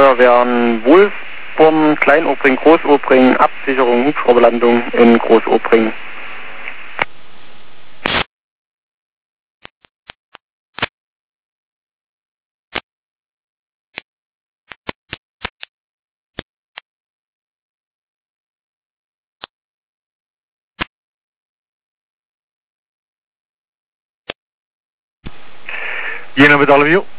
Feuerwehren Wulfsburm, Kleinobring, Großobring, Absicherung, Hubschrauberlandung in Großobring. Jena mit Bellevue.